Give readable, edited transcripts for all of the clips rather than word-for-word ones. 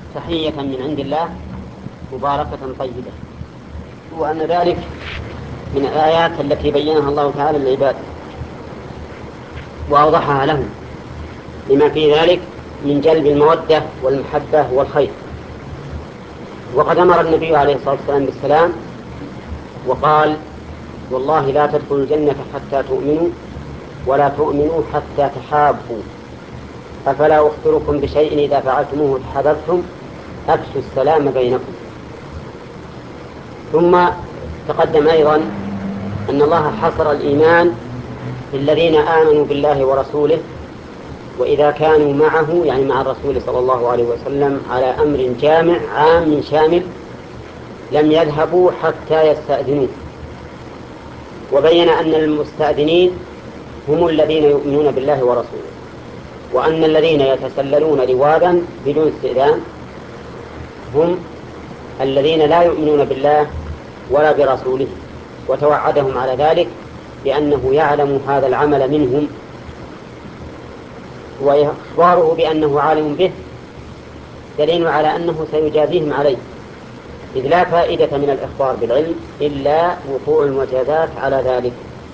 تحية من عند الله مباركة طيبة، وأن ذلك من الآيات التي بينها الله تعالى للعباد وأوضحها لهم، لما في ذلك من جلب المودة والمحبة والخير. وقد أمر النبي عليه الصلاة والسلام بالسلام وقال: والله لا تدخلوا الجنة حتى تؤمنوا ولا تؤمنوا حتى تحابوا، أفلا أخبركم بشيء إذا فعلتموه تحاببتم، أفشوا السلام بينكم. ثم تقدم أيضا أن الله حصر الإيمان للذين آمنوا بالله ورسوله، وإذا كانوا معه يعني مع الرسول صلى الله عليه وسلم على أمر جامع عام شامل لم يذهبوا حتى يستأذنوه. وبين أن المستأذنين هم الذين يؤمنون بالله ورسوله، وأن الذين يتسللون لواذا بدون استئذان هم الذين لا يؤمنون بالله ولا برسوله، وتوعدهم على ذلك بأنه يعلم هذا العمل منهم، وإخباره بأنه عالم به دليل على أنه سيجازيهم عليه، إذ لا فائدة من الإخبار بالعلم إلا وقوع المجازات على ذلك.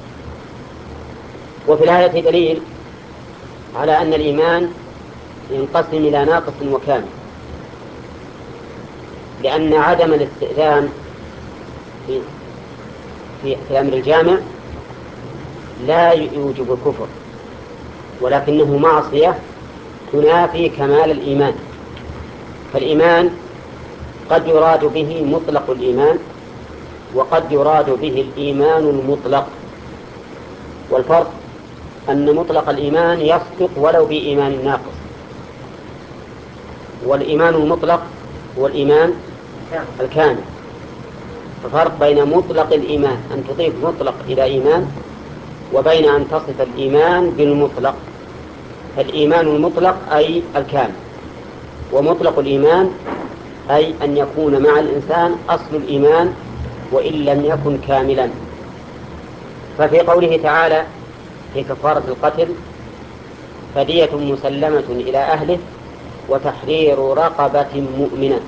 وفي الآية دليل على أن الإيمان ينقسم إلى ناقص وكامل، لأن عدم الاستئذان في الأمر الجامع لا يوجب الكفر، ولكنه معصية تنافي كمال الإيمان. فالإيمان قد يراد به مطلق الإيمان، وقد يراد به الإيمان المطلق، والفرق أن مطلق الإيمان يصدق ولو بإيمان ناقص، والإيمان المطلق هو الإيمان الكامل. ففرق بين مطلق الإيمان أن تضيف مطلق إلى إيمان، وبين أن تصف الإيمان بالمطلق. فالإيمان المطلق أي الكامل، ومطلق الإيمان أي أن يكون مع الإنسان أصل الإيمان وإن لم يكن كاملا. ففي قوله تعالى في كفارة القتل: فدية مسلمة إلى أهله وتحرير رقبة مؤمنة،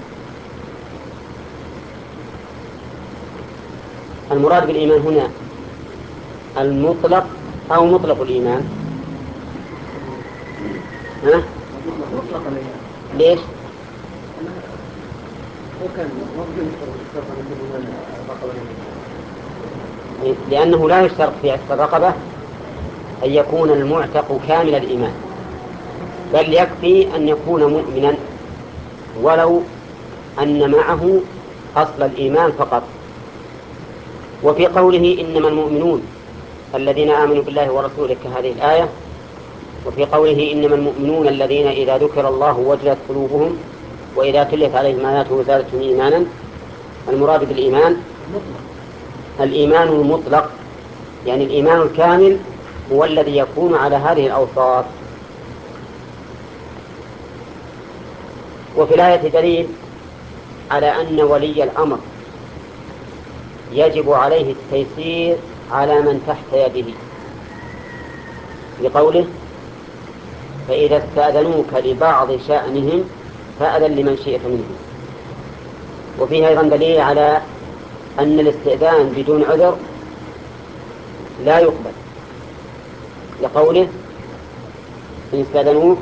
المراد بالإيمان هنا المطلق أو مطلق الإيمان؟ ها؟ ليش؟ لأنه لا يشترط في عتق الرقبة أن يكون المعتق كامل الإيمان، بل يكفي أن يكون مؤمنا ولو أن معه أصل الإيمان فقط. وفي قوله إنما المؤمنون الذين آمنوا بالله ورسوله كهذه الآية، وفي قوله إنما المؤمنون الذين إذا ذكر الله وجلت قلوبهم وإذا تليت عليهم آياته زادتهم إيمانا، المراد بالإيمان الإيمان المطلق، يعني الإيمان الكامل هو الذي يكون على هذه الأوصاف. وفي الآية دليل على أن ولي الأمر يجب عليه التيسير على من تحت يده، لقوله: فإذا استأذنوك لبعض شأنهم فأذن لمن شئت منهم. وفيه أيضا دليل على أن الاستئذان بدون عذر لا يقبل، لقوله: إن استأذنوك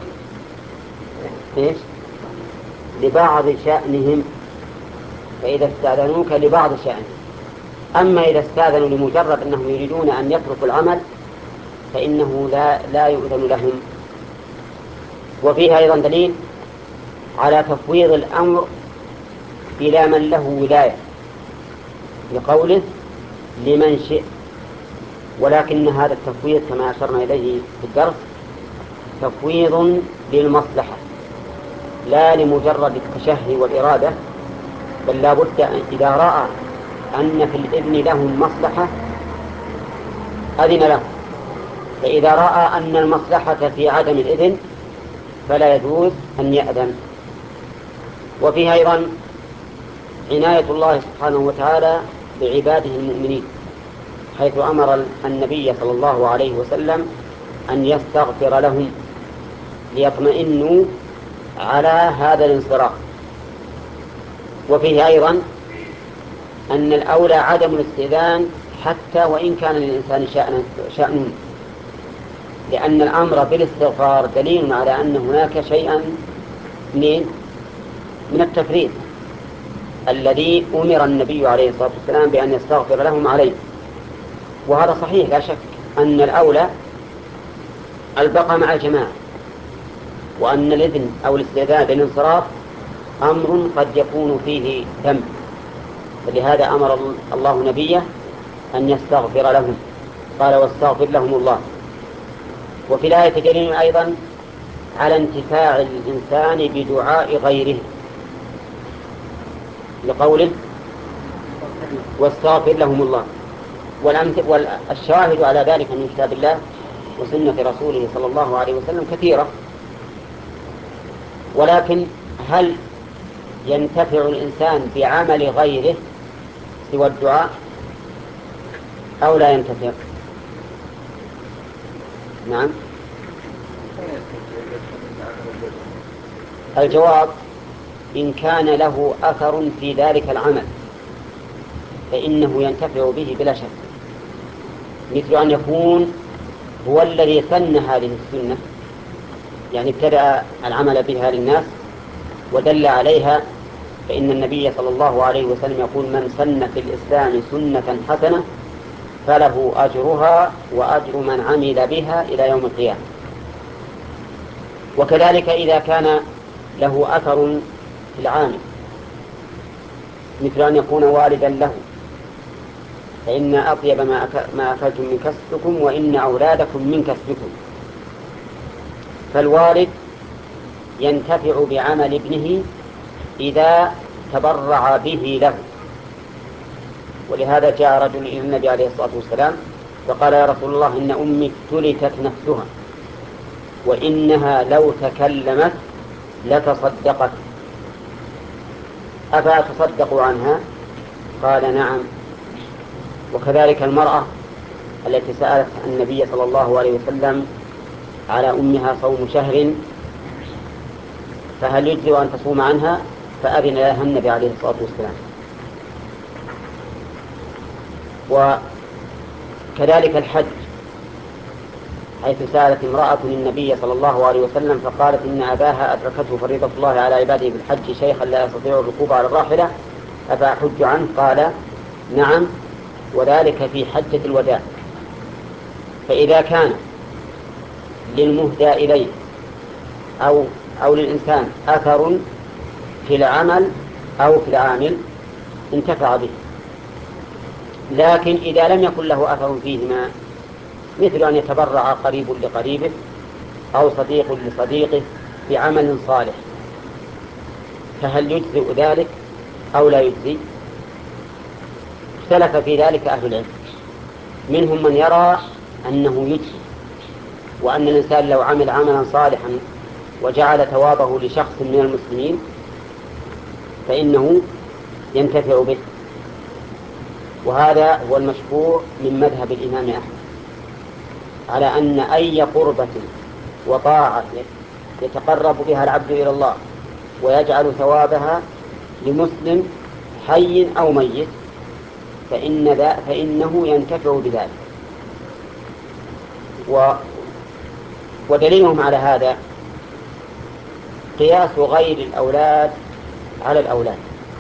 لبعض شأنهم، فإذا استأذنوك لبعض شأنهم. أما إذا استأذنوا لمجرد أنهم يريدون أن يتركوا العمل فإنه لا يؤذن لهم. وفيه أيضا دليل على تفويض الأمر إلى من له ولاية، لقوله: لمن شئ. ولكن هذا التفويض كما أشرنا إليه في الدرس تفويض للمصلحة لا لمجرد التشهي والإرادة، بل لا بد إذا رأى أن في الإذن لهم مصلحة أذن له، فإذا رأى أن المصلحة في عدم الإذن فلا يجوز أن يأذن. وفيها أيضا عناية الله سبحانه وتعالى بعباده المؤمنين، حيث أمر النبي صلى الله عليه وسلم أن يستغفر لهم ليطمئنوا على هذا الانصراف، وفيه أيضا أن الأولى عدم الاستئذان حتى وإن كان للإنسان شأن، لأن الأمر بالاستغفار دليل على أن هناك شيئا من التفريط الذي أمر النبي عليه الصلاة والسلام بأن يستغفر لهم عليه. وهذا صحيح لا شك أن الأولى البقاء مع الجماعة، وأن الإذن أو الاستئذان بالانصراف أمر قد يكون فيه ذنب، فلهذا أمر الله نبيه أن يستغفر لهم، قال واستغفر لهم الله. وفي الآية دليل أيضا على انتفاع الإنسان بدعاء غيره لقوله واستغفر لهم الله. والشاهد على ذلك من كتاب الله وسنة رسوله صلى الله عليه وسلم كثيرة، ولكن هل ينتفع الإنسان بعمل غيره سوى الدعاء أو لا ينتفع؟ نعم، الجواب إن كان له أثر في ذلك العمل فإنه ينتفع به بلا شك، مثل أن يكون هو الذي سن هذه السنة، يعني ابتدأ العمل بها للناس ودل عليها، فإن النبي صلى الله عليه وسلم يقول من سن في الإسلام سنة حسنة فله أجرها وأجر من عمل بها إلى يوم القيامة. وكذلك إذا كان له أثر في العامل، مثل أن يكون والدا له، فإن أطيب ما أكلتم من كسبكم وإن أولادكم من كسبكم، فالوالد ينتفع بعمل ابنه إذا تبرع به له. ولهذا جاء رجل إلى النبي عليه الصلاة والسلام فقال يا رسول الله إن أمي افتلتت نفسها وإنها لو تكلمت لتصدقت أفأتصدق عنها؟ قال نعم. وكذلك المرأة التي سألت النبي صلى الله عليه وسلم على أمها صوم شهر فهل يجزئ أن تصوم عنها؟ فأذن لها النبي عليه الصلاة والسلام. وكذلك الحج، حيث سألت امرأة النبي صلى الله عليه وسلم فقالت إن أباها أدركته فريضة الله على عباده بالحج شيخا لا يستطيع الركوب على الراحلة أفأحج عنه؟ قال نعم، وذلك في حجة الوداع. فإذا كان للمهدى إليه أو للإنسان أثر في العمل أو في العامل انتفع به. لكن إذا لم يكن له أثر فيهما، مثل أن يتبرع قريب لقريبه أو صديق لصديقه بعمل صالح، فهل يجزئ ذلك أو لا يجزي؟ اختلف في ذلك أهل العلم، منهم من يرى أنه يجزي، وأن الإنسان لو عمل عملا صالحا وجعل ثوابه لشخص من المسلمين فإنه ينتفع به. وهذا هو المشهور من مذهب الإمام أحمد، على أن أي قربة وطاعة يتقرب بها العبد إلى الله ويجعل ثوابها لمسلم حي أو ميت فإنه ينتفع بذلك. ودليلهم على هذا قياس غير الأولاد على الأولاد.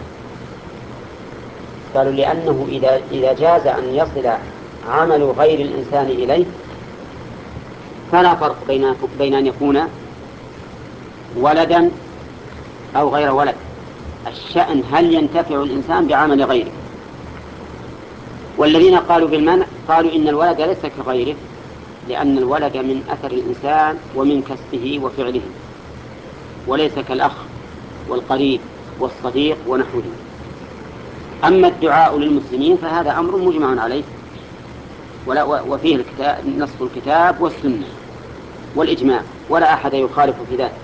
قالوا لأنه إذا جاز أن يصل عمل غير الإنسان إليه فلا فرق بين أن يكون ولدا أو غير ولد، الشأن هل ينتفع الإنسان بعمل غيره. والذين قالوا بالمنع قالوا إن الولد ليس كغيره، لأن الولد من أثر الإنسان ومن كسبه وفعله، وليس كالأخ والقريب والصديق ونحوه. أما الدعاء للمسلمين فهذا أمر مجمع عليه، وفيه نص الكتاب والسنة والإجماع، ولا أحد يخالف في ذلك.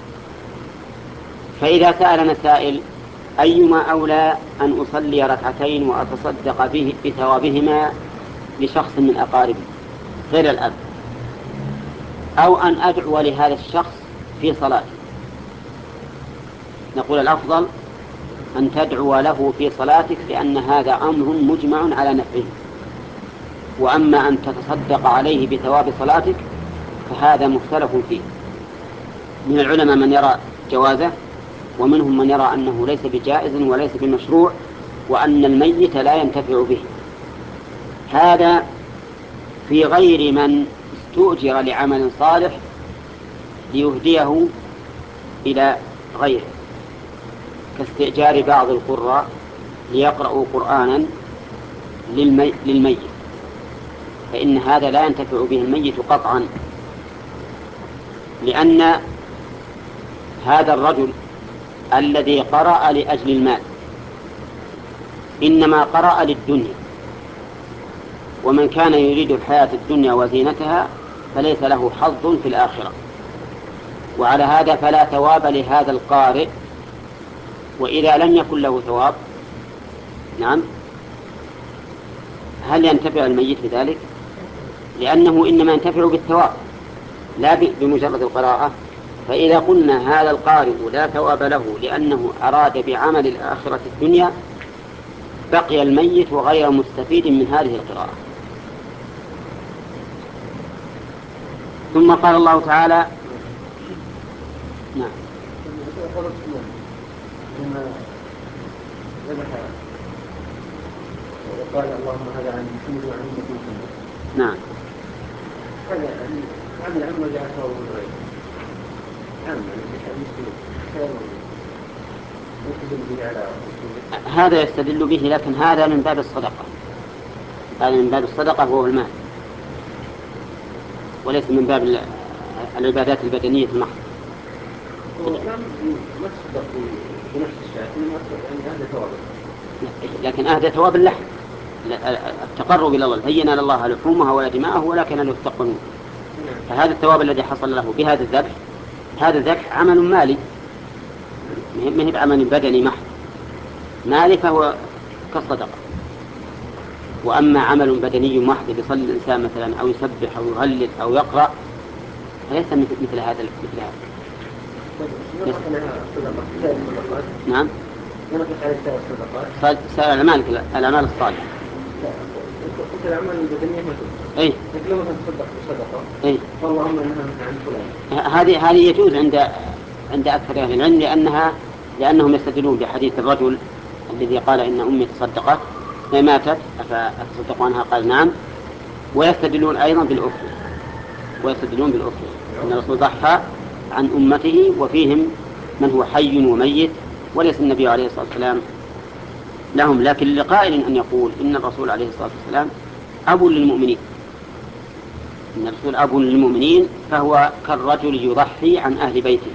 فإذا سألنا سائل أيما أولى أن أصلي ركعتين وأتصدق بثوابهما لشخص من أقاربي غير الأب، أو أن أدعو لهذا الشخص في صلاتي؟ نقول الأفضل أن تدعو له في صلاتك، لأن هذا أمر مجمع على نفعه. وأما أن تتصدق عليه بثواب صلاتك فهذا مختلف فيه. من العلماء من يرى جوازه، ومنهم من يرى أنه ليس بجائز وليس بمشروع، وأن الميت لا ينتفع به. هذا في غير من استؤجر لعمل صالح ليهديه إلى غيره، كاستئجار بعض القراء ليقرأوا قرآنا للميت، فإن هذا لا ينتفع به الميت قطعا، لأن هذا الرجل الذي قرأ لأجل المال إنما قرأ للدنيا، ومن كان يريد الحياة الدنيا وزينتها فليس له حظ في الآخرة. وعلى هذا فلا ثواب لهذا القارئ. وإذا لم يكن له ثواب، نعم، هل ينتفع الميت بذلك؟ لأنه إنما ينتفع بالثواب لا بمجرد القراءة. فإذا قلنا هذا القارئ لا ثواب له لأنه أراد بعمل الآخرة الدنيا، بقي الميت وغير مستفيد من هذه القراءة. ثم قال الله تعالى، نعم، وقال اللهم هذا عن محمد وعن أمة محمد. نعم، هذا العمل جاء ثواب غيره هذا يستدل به، لكن هذا من باب الصدقة، هذا من باب الصدقة وهو المال، وليس من باب العبادات البدنية المحضة. لكن أهدى ثواب اللحم، التقرب إلى الله، لن ينال الله لحومها ولا دماءه ولكن له التقوى. فهذا الثواب الذي حصل له بهذا الذبح، هذا الذبح عمل مالي، ما هي بعمل بدني محض، مالي، فهو كالصدقة. وأما عمل بدني محض يصلي الإنسان مثلا أو يسبح أو يهلل أو يقرأ فليس مثل هذا. نعم، الأعمال الصالحة. الأعمال البدنية أي لما تصدق بصدقة، أي اللهم إنها عن فلان، هذه يجوز عند أكثر أهل العلم، لأنهم يستدلون بحديث الرجل الذي قال إن أمي تصدقت ماتت أفتصدق عنها، قال نعم. ويستدلون أيضا بالأخرى، أن الرسول ضحى عن أمته وفيهم من هو حي وميت، وليس النبي عليه الصلاة والسلام لهم. لكن لقائل أن يقول إن الرسول عليه الصلاة والسلام أب للمؤمنين، إن الرسول أب للمؤمنين، فهو كالرجل يضحي عن أهل بيته.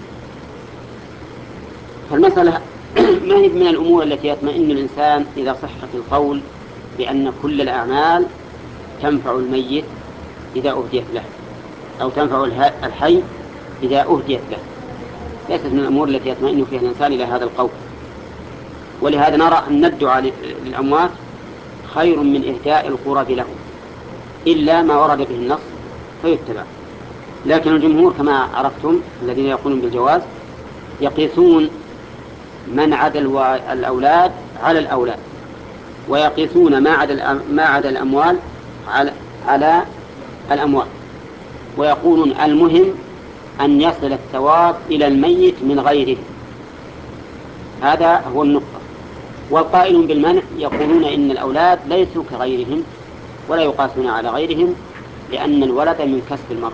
فالمسألة ما هي من الأمور التي يطمئن الإنسان إذا صحت القول بأن كل الأعمال تنفع الميت إذا أهديت له، أو تنفع الحي إذا أهديت له. ليست من الأمور التي يطمئن فيها الإنسان إلى هذا القول. ولهذا نرى أن الدعاء للأموات خير من إهداء القرب لهم، إلا ما ورد به النص فيتبع. لكن الجمهور كما عرفتم الذين يقولون بالجواز يقيسون من عدا الأولاد على الأولاد، ويقيسون ما عدا الأموال على الأموال، ويقولون المهم أن يصل الثواب إلى الميت من غيره. هذا هو النقطة. والقائلون بالمنع يقولون إن الأولاد ليسوا كغيرهم ولا يقاسون على غيرهم، لأن الولد من كسب المرء.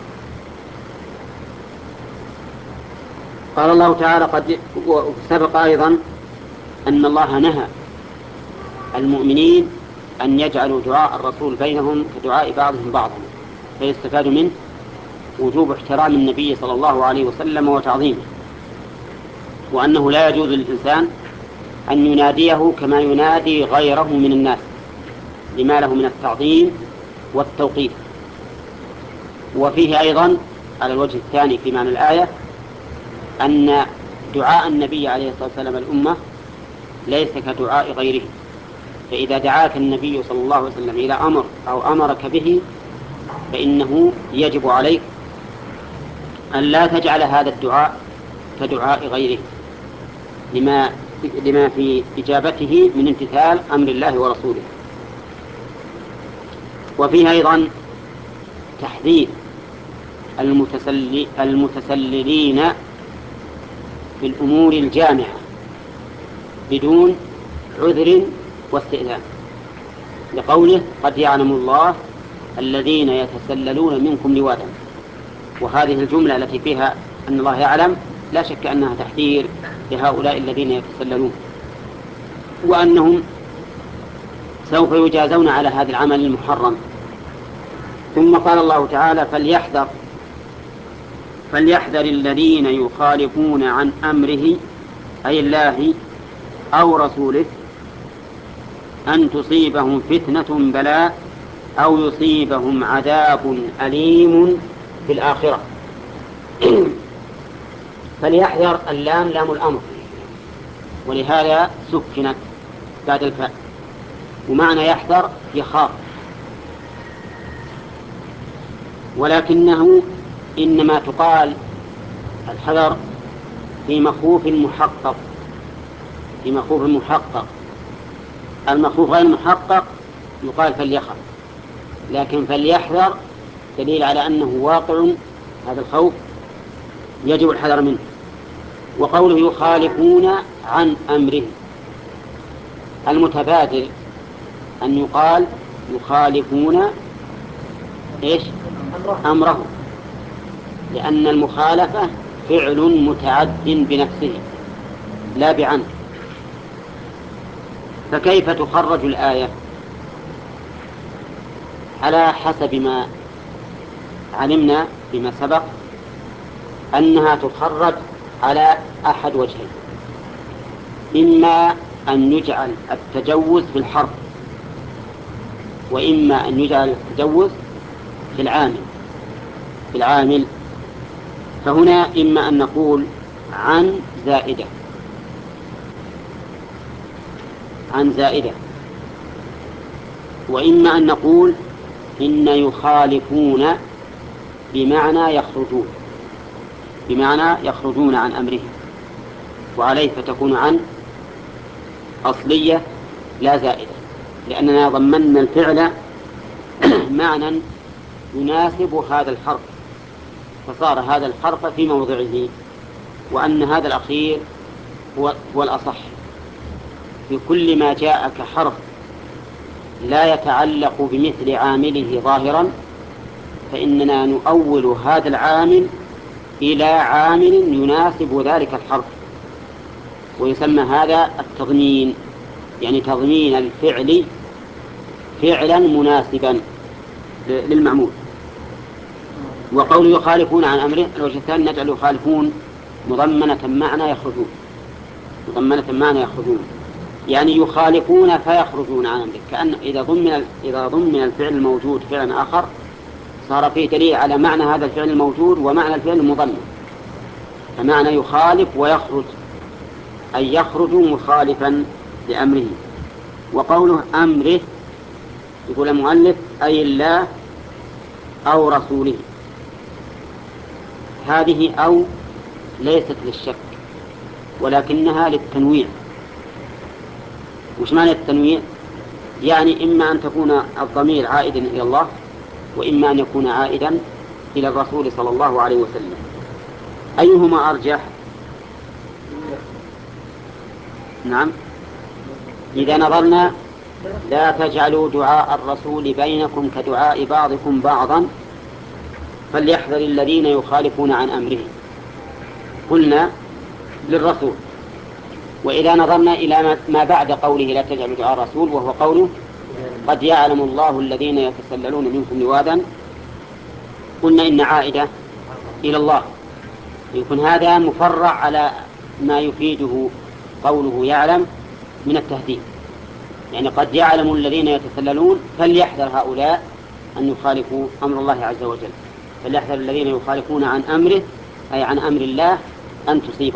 قال الله تعالى قد سبق أيضا أن الله نهى المؤمنين أن يجعلوا دعاء الرسول بينهم كدعاء بعضهم بعضا، فيستفاد منه وجوب احترام النبي صلى الله عليه وسلم وتعظيمه، وأنه لا يجوز للإنسان أن يناديه كما ينادي غيره من الناس لما له من التعظيم والتوقيف. وفيه أيضا على الوجه الثاني في معنى الآية أن دعاء النبي عليه الصلاة والسلام الأمة ليس كدعاء غيره. فإذا دعاك النبي صلى الله عليه وسلم إلى أمر أو أمرك به فإنه يجب عليك أن لا تجعل هذا الدعاء كدعاء غيره، لما لما في إجابته من امتثال أمر الله ورسوله. وفيه أيضا تحذير المتسللين في الأمور الجامعة بدون عذر واستئذان، لقوله قد يعلم الله الذين يتسللون منكم لواذا. وهذه الجملة التي فيها أن الله يعلم لا شك أنها تحذير لهؤلاء الذين يتسللون، وأنهم سوف يجازون على هذا العمل المحرم. ثم قال الله تعالى فليحذر الذين يخالفون عن أمره أي الله أو رسوله أن تصيبهم فتنة بلاء أو يصيبهم عذاب أليم في الآخرة. فليحذر اللام لام الأمر، ولهذا سكنت بعد الفاء، ومعنى يحذر يخاف، ولكنه إنما تقال الحذر في مخوف محقق. في مخوف محقق، المخوف غير محقق يقال فليخف، لكن فليحذر دليل على أنه واقع، هذا الخوف يجب الحذر منه. وقوله يخالفون عن أمره، المتبادل أن يقال يخالفون إيش؟ أمره، لأن المخالفة فعل متعد بنفسه لا بعنه. فكيف تخرج الآية؟ على حسب ما علمنا بما سبق أنها تخرج على أحد وجهين: إما أن يجعل التجوز في الحرف، وإما أن يجعل التجوز في العامل. فهنا إما أن نقول عن زائدة، وإما أن نقول إن يخالفون بمعنى يخرجون عن أمره، وعليه فتكون عن أصلية لا زائدة، لأننا ضمننا الفعل معنى يناسب هذا الحرف، فصار هذا الحرف في موضعه، وأن هذا الأخير هو الأصح. في كل ما جاء كحرف لا يتعلق بمثل عامله ظاهرا فإننا نؤول هذا العامل إلى عامل يناسب ذلك الحرف، ويسمى هذا التضمين، يعني تضمين الفعل فعلا مناسبا للمعمول. وقول يخالفون عن أمره الوجه الثاني نجعل يخالفون مضمنة معنى يخرجون، يعني يخالفون فيخرجون عن أمره، كأن إذا ضمن الفعل الموجود فعلا آخر صار فيه دليل على معنى هذا الفعل الموجود ومعنى الفعل المضمن. فمعنى يخالف ويخرج أي يخرج مخالفا لأمره. وقوله أمره يقول المؤلف أي الله أو رسوله، هذه أو ليست للشك ولكنها للتنويع. وش معنى التنويع؟ يعني إما أن تكون الضمير عائدا إلى الله، وإما أن يكون عائدا إلى الرسول صلى الله عليه وسلم. أيهما أرجح؟ نعم، إذا نظرنا لا تجعلوا دعاء الرسول بينكم كدعاء بعضكم بعضا فليحذر الذين يخالفون عن أمره، قلنا للرسول. وإذا نظرنا إلى ما بعد قوله لا تجعلوا دعاء الرسول، وهو قوله قد يعلم الله الذين يتسللون منكم لواذا، قلنا إن عائدة إلى الله، يكون هذا مفرع على ما يفيده قوله يعلم من التهديد، يعني قد يعلم الذين يتسللون فليحذر هؤلاء أن يخالفوا أمر الله عز وجل، فليحذر الذين يخالفون عن أمره أي عن أمر الله أن تصيبهم.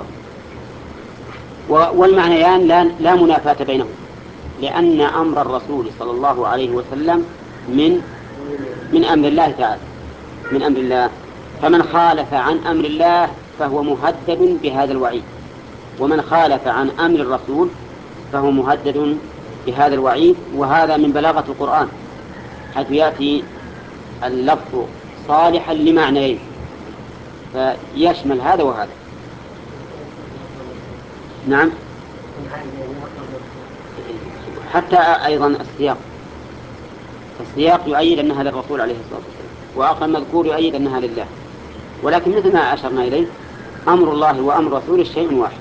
والمعنيان لا منافاة بينهم، لأن أمر الرسول صلى الله عليه وسلم من أمر الله تعالى، من أمر الله، فمن خالف عن أمر الله فهو مهدد بهذا الوعيد، ومن خالف عن أمر الرسول فهو مهدد بهذا الوعيد. وهذا من بلاغة القرآن، حيث يأتي اللفظ صالحا لمعنيين، فيشمل هذا وهذا. نعم، حتى أيضا السياق يؤيد أنها للرسول عليه الصلاة والسلام، وآخر المذكور يؤيد أنها لله. ولكن مثل ما أشرنا إليه، أمر الله وأمر رسوله شيء واحد.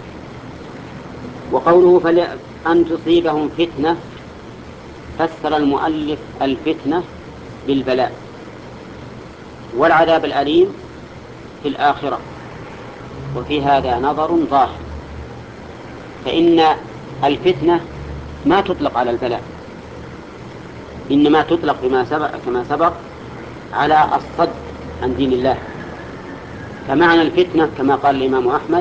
وقوله أن تصيبهم فتنة، فسر المؤلف الفتنة بالبلاء والعذاب الأليم في الآخرة، وفي هذا نظر ظاهر، فإن الفتنة ما تطلق على البلاء، إنما تطلق كما سبق على الصد عن دين الله. فمعنى الفتنة كما قال الإمام أحمد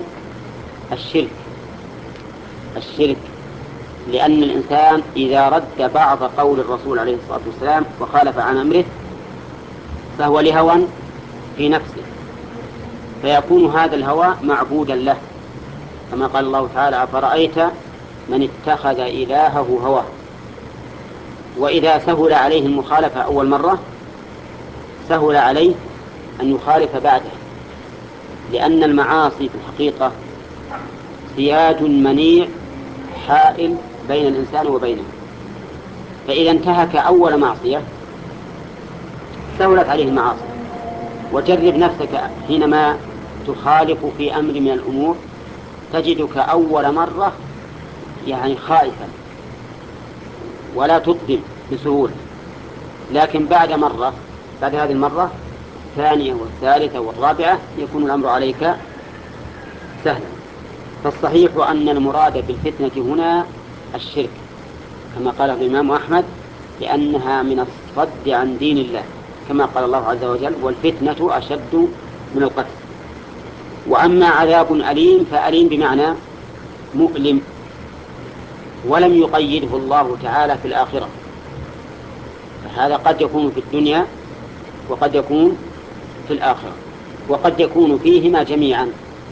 الشرك، لأن الإنسان إذا رد بعض قول الرسول عليه الصلاة والسلام وخالف عن أمره فهو لهوى في نفسه، فيكون هذا الهوى معبودا له، كما قال الله تعالى: أفرأيت من اتخذ إلهه هواه. وإذا سهل عليه المخالفة أول مرة سهل عليه أن يخالف بعده، لأن المعاصي في الحقيقة سياج منيع حائل بين الإنسان وبينه، فإذا انتهك أول معصية سهلت عليه المعاصي. وجرب نفسك حينما تخالف في أمر من الأمور، تجدك أول مرة يعني خائفا ولا تقدم بسهولة، لكن بعد هذه المرة الثانية والثالثة والرابعة يكون الأمر عليك سهلا. فالصحيح أن المراد بالفتنة هنا الشرك، كما قال الإمام أحمد، لأنها من الصد عن دين الله، كما قال الله عز وجل: والفتنة أشد من القتل. وأما عذاب أليم فأليم بمعنى مؤلم، ولم يقيده الله تعالى في الآخرة، فهذا قد يكون في الدنيا وقد يكون في الآخرة، وقد يكون فيهما جميعا.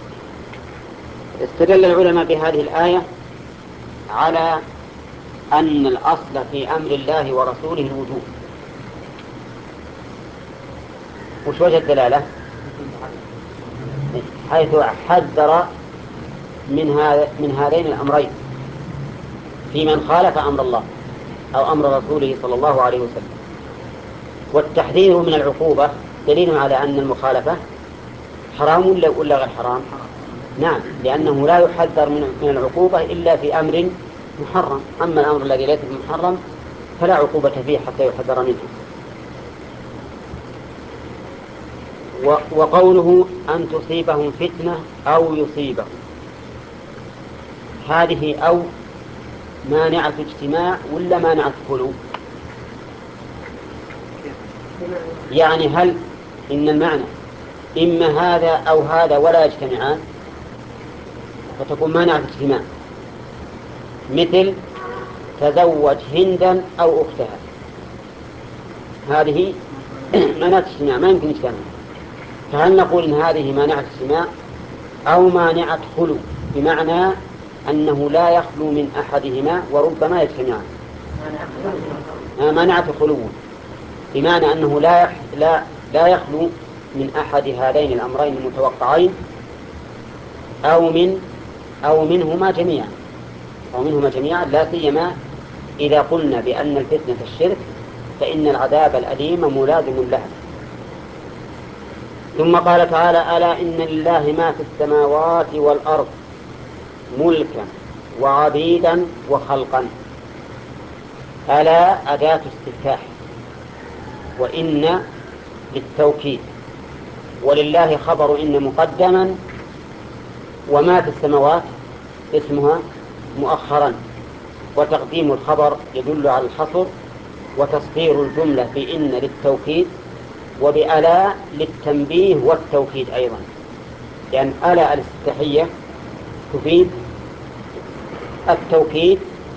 استدل العلماء بهذه الآية على أن الأصل في أمر الله ورسوله الوجوب. وش وجه الدلالة؟ حيث حذر من هذين الأمرين في من خالف أمر الله أو أمر رسوله صلى الله عليه وسلم. والتحذير من العقوبة دليل على أن المخالفة حرام ولا غير حرام؟ نعم، لأنه لا يحذر من العقوبة إلا في أمر محرم، أما الأمر الذي ليس بمحرم فلا عقوبة فيه حتى يحذر منه. وقوله أن تصيبهم فتنة أو يصيبهم، هذه أو مانعة اجتماع ولا مانعة خلو؟ يعني هل إن المعنى إما هذا أو هذا ولا يجتمعان، فتكون مانعة اجتماع، مثل تزوج هندا أو أختها، هذه مانعة اجتماع ما يمكن يجتمع. فهل نقول إن هذه مانعة اجتماع أو مانعة خلو، بمعنى أنه لا يخلو من أحدهما وربما يجتمعان؟ مانعة خلو، بمعنى أنه لا يخلو من أحد هذين الأمرين المتوقعين أو منهما جميعا، لا سيما إذا قلنا بأن الفتنة الشرك فإن العذاب الأليم ملازم لها. ثم قال تعالى: ألا إن لله ما في السماوات والأرض ملكا وعبيدا وخلقا. ألا أداة استفتاح، وإن للتوكيد، ولله خبر إن مقدما، وما في السماوات اسمها مؤخرا، وتقديم الخبر يدل على الحصر، وتصدير الجملة بإن للتوكيد وبألا للتنبيه والتوكيد أيضا، لأن ألا الاستفتاحية تفيد التوكيد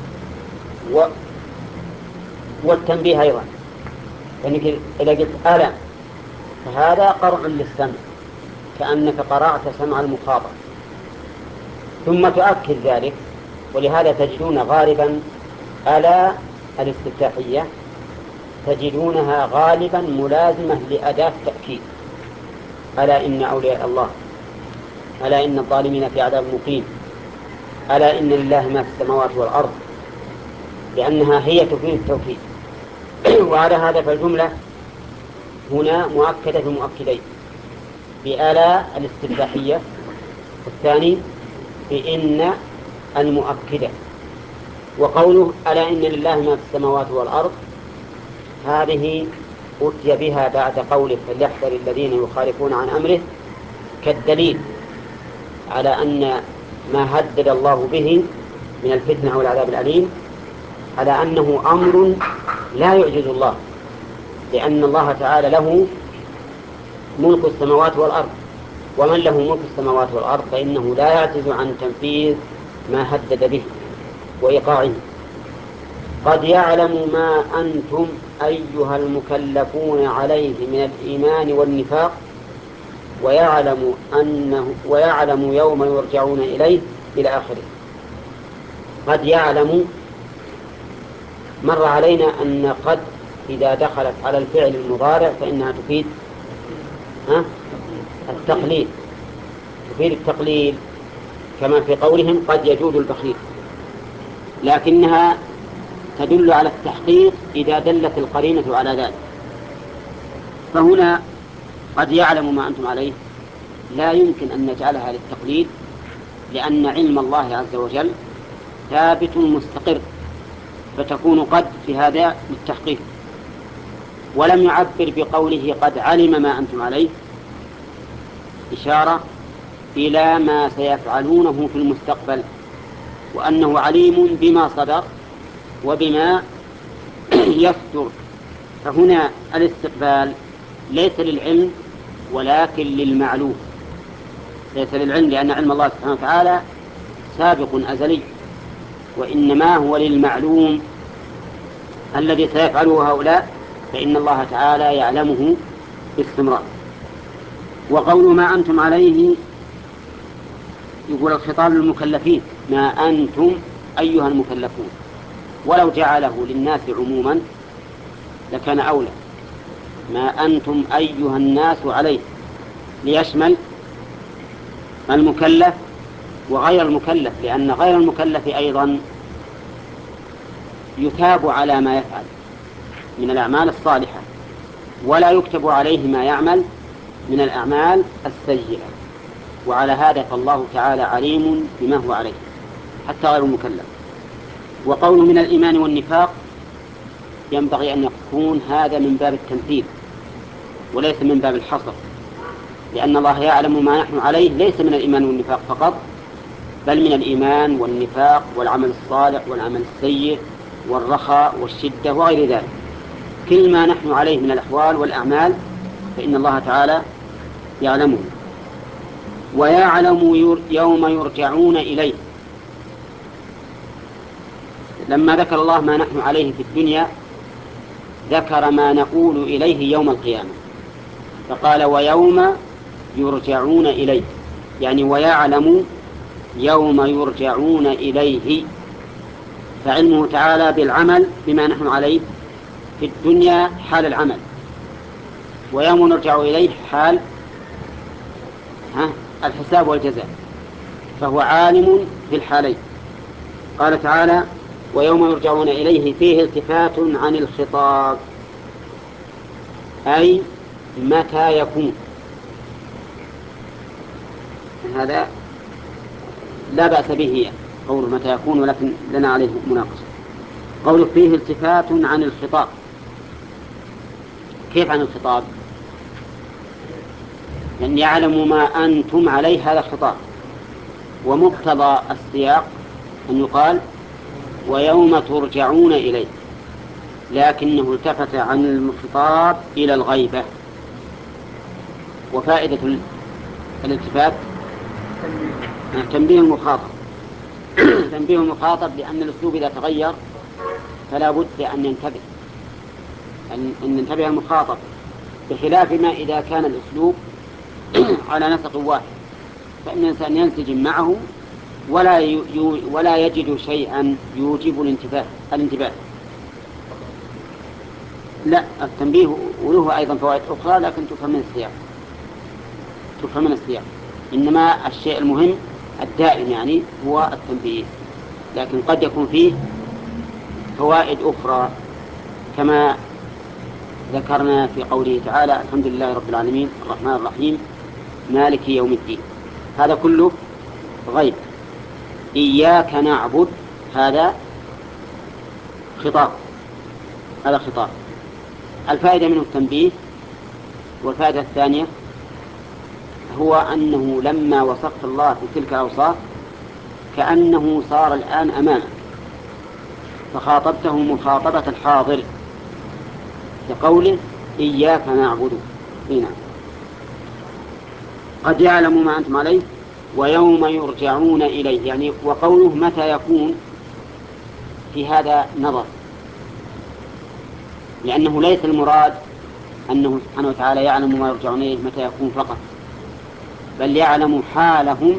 والتنبيه أيضا، لأنك إذا قلت ألا فهذا قرع للسمع، كأنك قرعت سمع المخاطب. ثم تؤكد ذلك. ولهذا تجدون غالبا ألا الاستفتاحية تجدونها غالبا ملازمة لأداة تأكيد. ألا إن أولياء الله، ألا إن الظالمين في عذاب مقيم، ألا إن لله ما في السماوات والأرض، لأنها هي تفيد التوكيد. وعلى هذا فالجملة هنا مؤكدة بمؤكدين: بألا الاستفتاحية، والثاني بإن المؤكدة. وقوله ألا إن لله ما في السماوات والأرض هذه أتي بها بعد قوله فليحذر الذين يخالفون عن أمره، كالدليل على أن ما هدد الله به من الفتنة والعذاب الأليم على أنه أمر لا يعجز الله، لأن الله تعالى له ملك السماوات والأرض، ومن له ملك السماوات والأرض فإنه لا يعجز عن تنفيذ ما هدد به وإيقاعه. قد يعلم ما أنتم أيها المكلفون عليه من الإيمان والنفاق ويعلم يوم يرجعون إليه إلى آخره. قد يعلم، مر علينا أن قد إذا دخلت على الفعل المضارع فإنها تفيد التقليل، تفيد التقليل كما في قولهم قد يجود البخيل، لكنها تدل على التحقيق إذا دلت القرينة على ذلك. فهنا قد يعلم ما أنتم عليه لا يمكن أن نجعلها للتقليد، لأن علم الله عز وجل ثابت مستقر، فتكون قد في هذا للتحقيق. ولم يعبر بقوله قد علم ما أنتم عليه إشارة إلى ما سيفعلونه في المستقبل، وأنه عليم بما صدر وبما يصدر. فهنا الاستقبال ليس للعلم ولكن للمعلوم، ليس للعلم لأن علم الله سبحانه وتعالى سابق أزلي، وإنما هو للمعلوم الذي سيفعله هؤلاء، فإن الله تعالى يعلمه باستمرار. وقول ما أنتم عليه يقول الخطاب للمكلفين، ما أنتم أيها المكلفون، ولو جعله للناس عموما لكان أولى. ما أنتم أيها الناس عليه ليشمل المكلف وغير المكلف، لأن غير المكلف أيضا يثاب على ما يفعل من الأعمال الصالحة، ولا يكتب عليه ما يعمل من الأعمال السيئة. وعلى هذا فالله تعالى عليم بما هو عليه حتى غير المكلف. وقول من الإيمان والنفاق ينبغي أن يكون هذا من باب التمثيل وليس من باب الحصر، لأن الله يعلم ما نحن عليه ليس من الإيمان والنفاق فقط، بل من الإيمان والنفاق والعمل الصالح والعمل السيء والرخاء والشدة وغير ذلك. كل ما نحن عليه من الأحوال والأعمال فإن الله تعالى يعلمه. ويعلم يوم يرجعون إليه. لما ذكر الله ما نحن عليه في الدنيا ذكر ما نقول إليه يوم القيامة، فقال ويوم يرجعون إليه، يعني ويعلم يوم يرجعون إليه، فعلمه تعالى بالعمل بما نحن عليه في الدنيا حال العمل، ويوم نرجع إليه حال الحساب والجزاء، فهو عالم في الحالين. قال تعالى ويوم يرجعون إليه فيه التفات عن الخطاب، أي متى يكون. هذا لا بأس به قول متى يكون، ولكن لنا عليه مناقشة. قول فيه التفات عن الخطاب، كيف عن الخطاب؟ لأن يعلم ما أنتم عليه هذا الخطاب، ومقتضى السياق أن يقال ويوم ترجعون إليه، لكنه التفت عن الخطاب إلى الغيبة. وفائدة الالتفات تنبيه المخاطب تنبيه المخاطب، لأن الأسلوب إذا تغير فلا بد أن ينتبه أن ينتبه المخاطب، بخلاف ما إذا كان الأسلوب على نسق واحد فإن الإنسان ينسجم معه ولا يجد شيئا يوجب الانتباه. لا، التنبيه وله أيضا فوائد أخرى لكن تفهم من السياق. إنما الشيء المهم الدائم يعني هو التنبيه، لكن قد يكون فيه فوائد أخرى كما ذكرنا في قوله تعالى: الحمد لله رب العالمين الرحمن الرحيم مالك يوم الدين. هذا كله غيب. إياك نعبد هذا خطاب. الفائدة منه التنبيه. والفائدة الثانية هو أنه لما وصفت الله في تلك الأوصاف كأنه صار الآن أمامك فخاطبته مخاطبة الحاضر بقوله إياك نعبد. هنا قد يعلم ما أنتم عليه ويوم يرجعون إليه، يعني وقوله متى يكون في هذا نظر، لأنه ليس المراد أنه سبحانه وتعالى يعلم ما يرجعون إليه متى يكون فقط، بل يعلم حالهم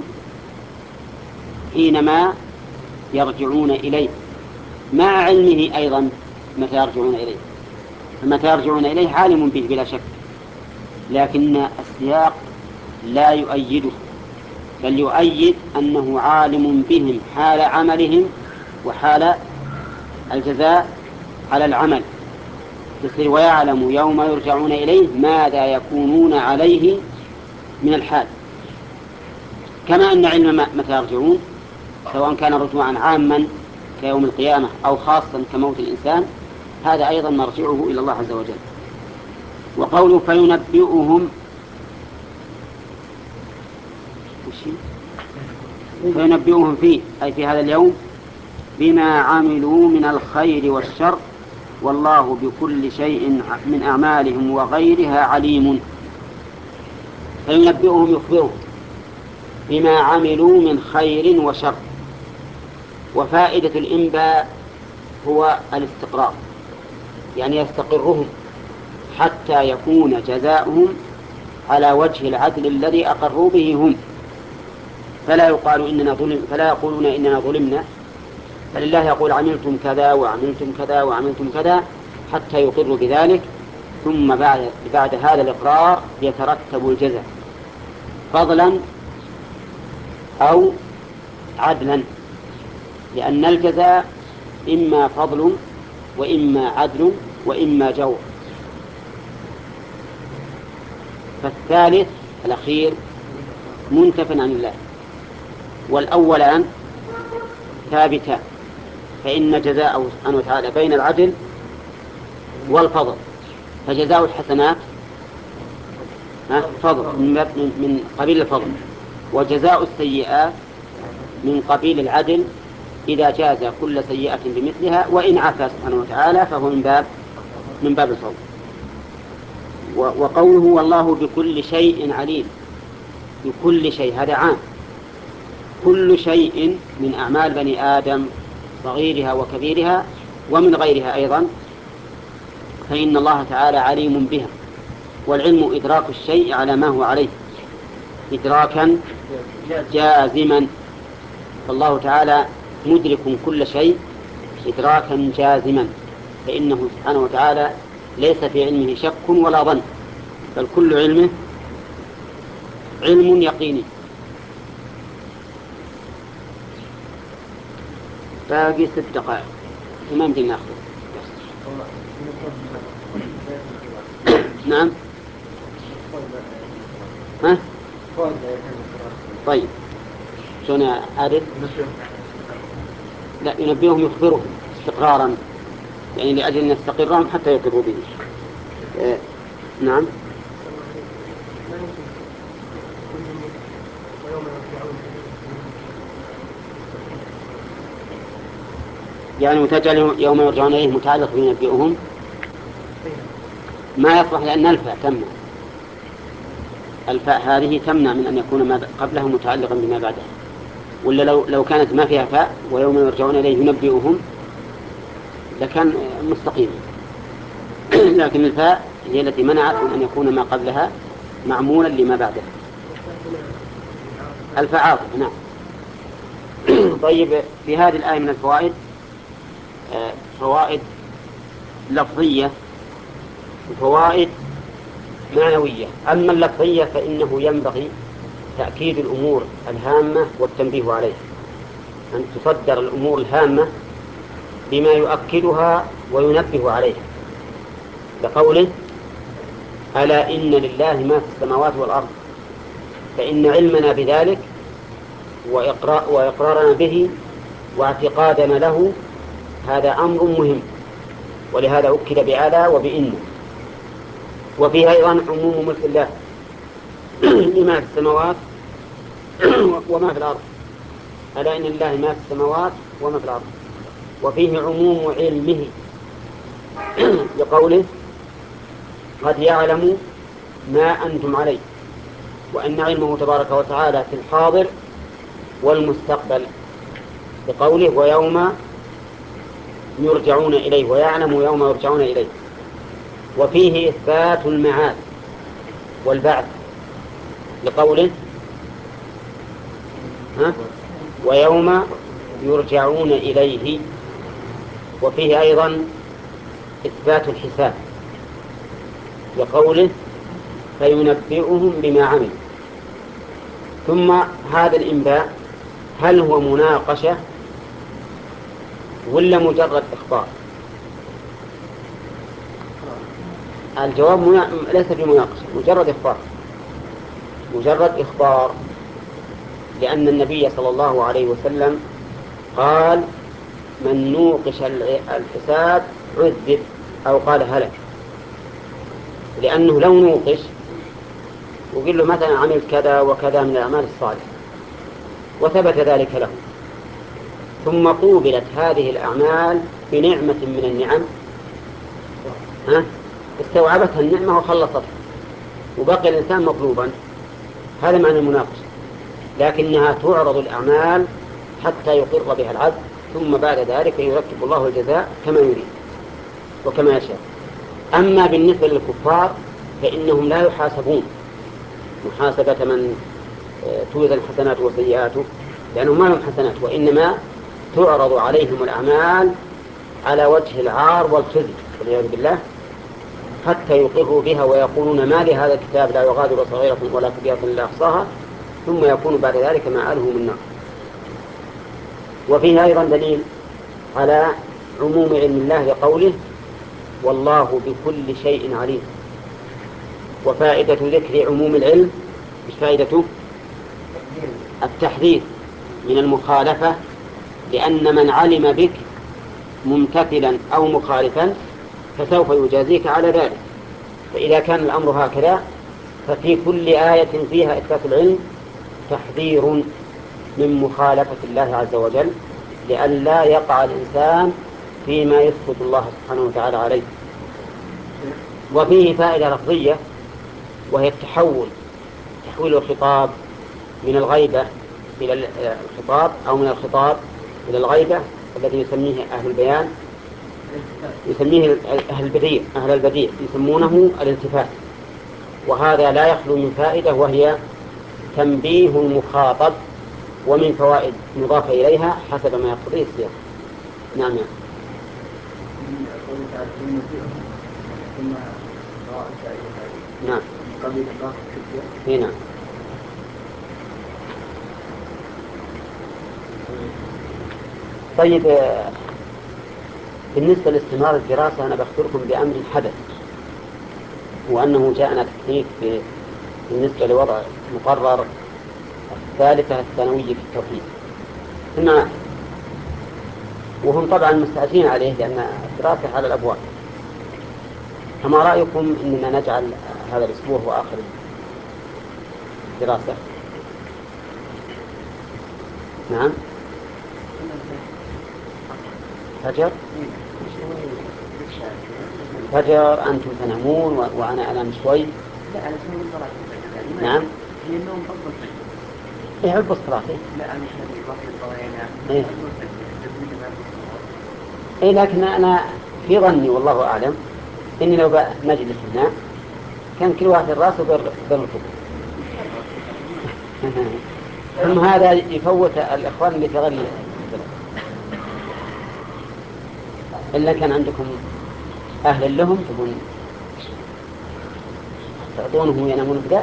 حينما يرجعون إليه مع علمه أيضا متى يرجعون إليه. فمتى يرجعون إليه عالم به بلا شك، لكن السياق لا يؤيده، بل يؤيد أنه عالم بهم حال عملهم وحال الجزاء على العمل، يصير ويعلم يوم يرجعون إليه ماذا يكونون عليه من الحال، كما أن علم متى يرجعون سواء كان رجوعا عاما كيوم القيامة أو خاصا كموت الإنسان، هذا أيضا مرجعه إلى الله عز وجل. وقوله فينبئهم فيه أي في هذا اليوم بما عملوا من الخير والشر والله بكل شيء من أعمالهم وغيرها عليم. فينبئهم يخبرهم بما عملوا من خير وشر. وفائدة الإنباء هو الاستقرار، يعني يستقرهم حتى يكون جزاؤهم على وجه العدل الذي أقروا به هم، فلا يقولون إننا ظلمنا، فلله يقول عملتم كذا وعملتم كذا وعملتم كذا حتى يقروا بذلك، ثم بعد هذا الإقرار يترتب الجزاء فضلا أو عدلا، لأن الجزاء إما فضل وإما عدل وإما جور. فالثالث الأخير منتف عن الله، والأولان ثابتان، فإن جزاءه سبحانه وتعالى بين العدل والفضل، فجزاء الحسنات فضل من قبيل الفضل، وجزاء السيئات من قبيل العدل إذا جاز كل سيئة بمثلها، وإن عفا سبحانه وتعالى فهو من باب الفضل. وقوله والله بكل شيء عليم، بكل شيء هذا عام، كل شيء من أعمال بني آدم صغيرها وكبيرها ومن غيرها أيضا، فإن الله تعالى عليم بها. والعلم إدراك الشيء على ما هو عليه إدراكا جازما، فالله تعالى مدرك كل شيء إدراكا جازما، فإنه سبحانه وتعالى ليس في علمه شك ولا ظن، بل كل علمه علم يقيني. باقي 6 دقائق ما يمكن ناخذه. نعم. ها؟ طيب شلون أعرف؟ لا، ينبئهم يخبرهم استقرارا، يعني لأجل أن يستقرهم حتى يقروا به. نعم. يعني متجعل يوم يرجعون إليه متعلق بينبئهم ما يصلح، لأن الفاء هذه تمنع من أن يكون ما قبله متعلقا بما بعده، ولا لو كانت ما فيها فاء ويوم يرجعون إليه ينبئهم لكان مستقيما لكن الفاء هي التي منعت من أن يكون ما قبلها معمولا لما بعده. الفاء عاطفة. نعم. طيب، في هذه الآية من الفوائد فوائد لفظية وفوائد معنوية. أما اللفظية فإنه ينبغي تأكيد الأمور الهامة والتنبيه عليها، أن تصدر الأمور الهامة بما يؤكدها وينبه عليها، لقوله ألا إن لله ما في السماوات والأرض، فإن علمنا بذلك وإقرارنا به واعتقادنا له هذا أمر مهم، ولهذا أكد بألا وبإن. وفيه أيضا عموم ملك الله لما في السماوات وما في الأرض، ألا إن لله ما في السماوات وما في الأرض. وفيه عموم علمه لقوله قد يعلم ما أنتم عليه، وأن علمه تبارك وتعالى في الحاضر والمستقبل، بقوله ويوم يرجعون إليه، ويعلم يوم يرجعون إليه. وفيه إثبات المعاد والبعث لقوله ويوم يرجعون إليه. وفيه أيضا إثبات الحساب لقوله فينبئهم بما عملوا. ثم هذا الإنباء هل هو مناقشة ولا مجرد إخبار؟ الجواب ليس بمناقشة، مجرد إخبار، مجرد إخبار، لأن النبي صلى الله عليه وسلم قال من نوقش الحساب عذب، أو قال هلك، لأنه لو نوقش وقل له مثلا عمل كذا وكذا من الأعمال الصالحة وثبت ذلك له، ثم قوبلت هذه الأعمال بنعمة من النعم، استوعبتها النعمة وخلصتها وبقي الإنسان مطلوبا، هذا معنى المناقشة. لكنها تعرض الأعمال حتى يقر بها العبد، ثم بعد ذلك يرتب الله الجزاء كما يريد وكما يشاء. أما بالنسبة للكفار فإنهم لا يحاسبون محاسبة من توزن حسناته وسيئاته، لأنهم ما لهم حسنات، وإنما تعرض عليهم الأعمال على وجه العار والخزي والعياذ بالله، حتى يقروا بها ويقولون ما لهذا الكتاب لا يغادر صغيرة ولا كبيرة إلا أحصاها، ثم يكون بعد ذلك مآلهم النار. وفيه أيضا دليل على عموم علم الله لقوله والله بكل شيء عليم. وفائدة ذكر عموم العلم مش فائدته التحذير من المخالفة، لأن من علم بك ممتثلا أو مخالفا فسوف يجازيك على ذلك. فإذا كان الأمر هكذا ففي كل آية فيها إثبات العلم تحذير من مخالفة الله عز وجل، لئلا يقع الإنسان فيما يسخط الله سبحانه وتعالى عليه. وفيه فائدة لفظية وهي تحويل الخطاب من الغيبة إلى الخطاب، أو من الخطاب إلى الغيبة، الذي يسميه أهل البيان يسميه أهل البديع يسمونه الالتفات. وهذا لا يخلو من فائدة، وهي تنبيه المخاطب، ومن فوائد مضافة إليها حسب ما يقتضيه السياق. نعم يعني. نعم. هنا طيب، بالنسبة لاستمرار الدراسة أنا بخبركم بأمر حدث، وأنه جاءنا تكليف بالنسبة لوضع مقرر الثالثة الثانوية في التوحيد في المعاهد، وهم طبعا مستعجلين عليه لأن الدراسة على الأبواب. فما رأيكم أننا نجعل هذا الأسبوع هو آخر دراسة؟ نعم. فجر فجر أنتم تنامون وأنا أنام شوي. لا أنا أسوي الصلاة. نعم. هي النوم أفضل. إيه عقب الصلاة. لا أنا أحب الوقت الضوئية. إيه. إيه لكن أنا في ظني والله أعلم إني لو نجلس هنا كان كل واحد راسه بين الكتب. ثم هذا يفوت الإخوان اللي في غير البلد. إلا كان عندكم أهل لهم تبون تعطونه ينامون بدا.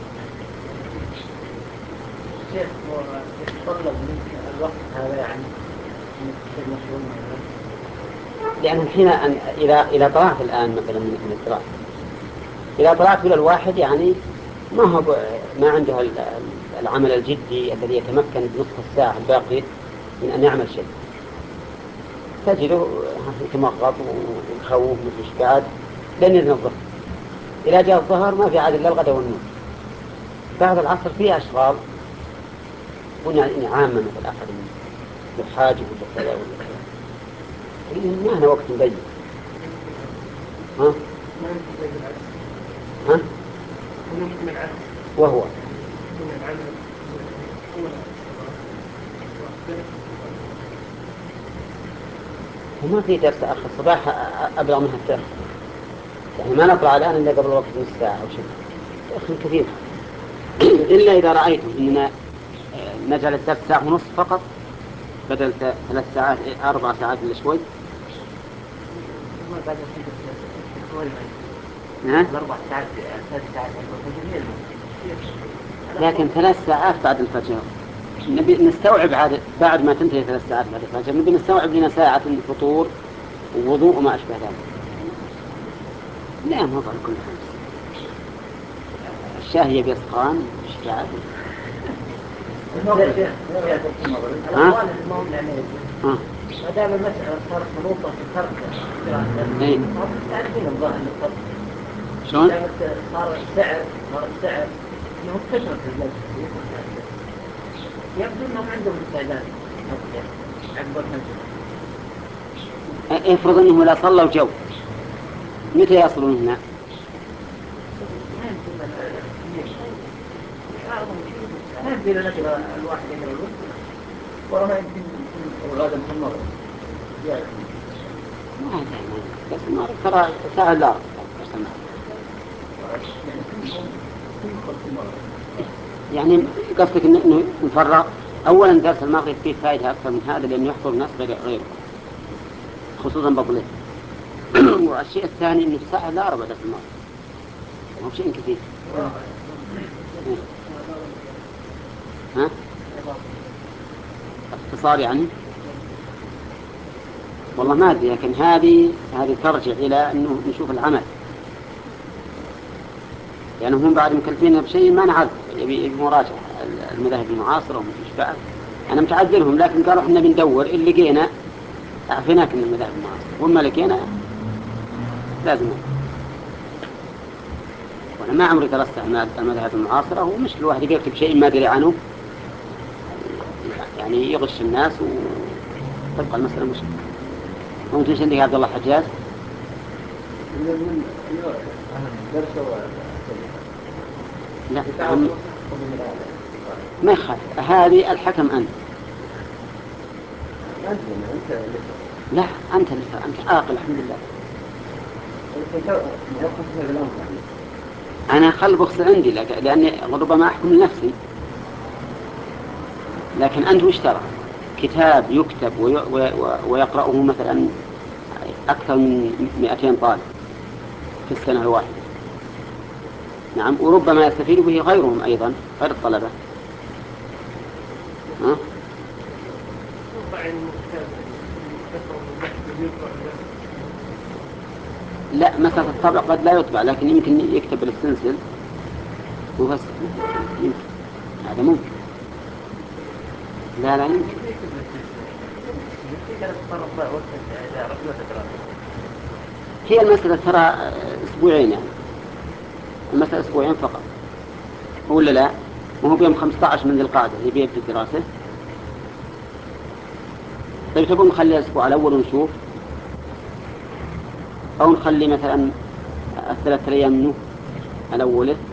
شيخ يتطلب منك الوقت هذا يعني مشغول لأن الحين إذا طلعت الآن مثلا من الدراسة، إذا طلعت إلى الواحد يعني ما عنده العمل الجدي الذي يتمكن بنصف الساعة الباقي من أن يعمل شيء، تجده يتمغط ويخوف ويش بعد لن يذن الظهر. إذا جاء الظهر ما في عاد إلا الغداء والنوم. بعد العصر فيه أشغال عامة مثل أحد له حاجة ولا كذا ولا كذا، ما هنا وقت ضيق. ها؟ ها؟ وهو وما في درس آخر الصباح أبلغ منها التأخر، يعني ما نطلع الآن إلا قبل وقت نص ساعة أو شيء، تأخر كثير. إلا إذا رأيتم إننا نجعل الدرس ساعة ونصف فقط بدل 3 ساعات 4 ساعات إلا شوي. الأربع ساعات 3 ساعات لكن 3 ساعات بعد الفجر نبي نستوعب بعد ما تنتهي 3 ساعات بعد الفجر نبي نستوعب لنا ساعة فطور ووضوء وما أشبه ذلك. لا ما ظل كل خمس الشاهية بيسخان وشجاعات. ما دام المسألة صارت منوطة في الترك تعرفين الظاهر للترك. شلون؟ صار السعر انهم كثرة في المسجد يبدو انهم عندهم استعداد عقب المسجد. افرض انهم لا صلوا جو متى يصلون هنا؟ ما يمكن لك الواحد يقرأ ولا ما يمكن الغادة في المغرب بس المغرب ترى ساعة لا يعني قصدك انه نفرق. اولا درس المغرب فيه فائدة اكثر من هذا لانه يحضر الناس غيره خصوصا بابليه. والشيء الثاني انه ساعة لا ربع درس المغرب مو شيء كثير. ها؟ اختصار يعني والله ما أدري، لكن هذه ترجع إلى أنه نشوف العمل، يعني هم بعد مكلفين بشيء ما نعرف يبي مراجعة المذاهب المعاصرة ومش بعد. أنا متعذرهم لكن قالوا إحنا بندور اللي لقينا أعفناك من المذاهب المعاصرة وما لقينا لازم. وأنا ما عمري درست المذاهب المعاصرة ومش الواحد يكتب شيء ما دري عنه يعني يغش الناس وتبقى المسألة مشكلة. ممكن عندك عبد الله حجاج لا ما يخالف هذه الحكم أنت لا أنت عاقل الحمد لله. أنا خل بخص عندي لأني ربما أحكم لنفسي، لكن أنت وش ترى كتاب يكتب ويقرأه مثلا أكثر من 200 طالب في السنة الواحدة. نعم وربما يستفيد به غيرهم أيضا غير الطلبة. ها؟ لا مسألة الطبع قد لا يطبع لكن يمكن يكتب بالسلسل وبس يمكن. هذا ممكن. لا يمكن. هي المسألة ترى أسبوعين يعني المسألة أسبوعين فقط ولا لا؟ وهو بيوم 15 من ذي القعدة يبدأ الدراسة. طيب تبون نخلي الأسبوع الأول ونشوف أو نخلي مثلا 3 أيام منه الأولى